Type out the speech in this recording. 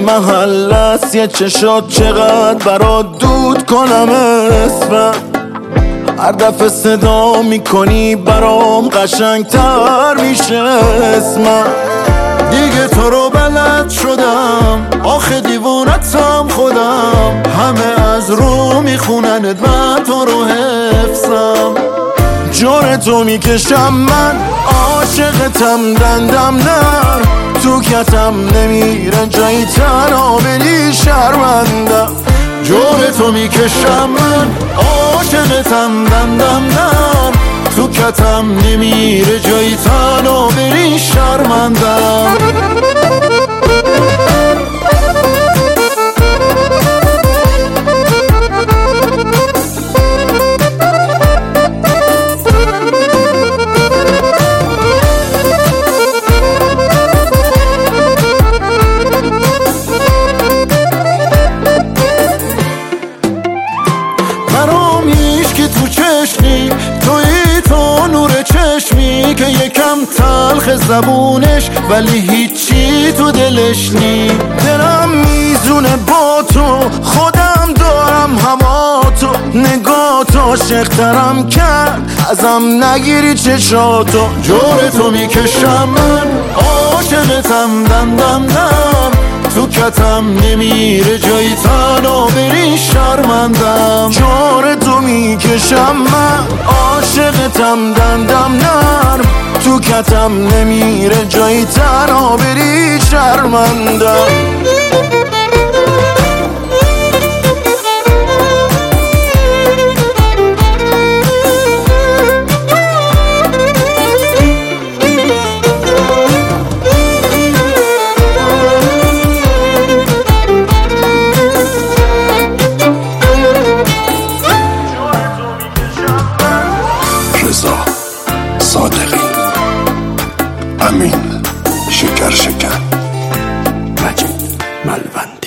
محل است یه چشات چقدر برات دود کنم اسمم هر دفعه صدا میکنی برام قشنگتر میشه اسمم دیگه تو رو بلد شدم آخه دیوونتم خودم همه از رو میخونند من تو رو حفظم جور تو میکشم من عاشقتم دندم نر تو کتم نمیره جایی تنها بری شرمندم جور تو میکشم من عاشقتم دندم نر تو کتم نمیره جایی تنها بری شرمندم تو نور چشمی که یکم تلخ زبونش ولی هیچی تو دلش نی دلم میزونه با تو خودم دارم هوا تو نگاه تو عاشق‌ترم کرد ازم نگیری چشاتو جور تو میکشم من عاشقتم دندم نم تو کتم نمیره جایی تنها بری شرمندم جور تو میکشم من عاشقتم دندم نرم تو کتم نمیره جایی تنها بری شرمندم صادقی امین شکر مجید ملوند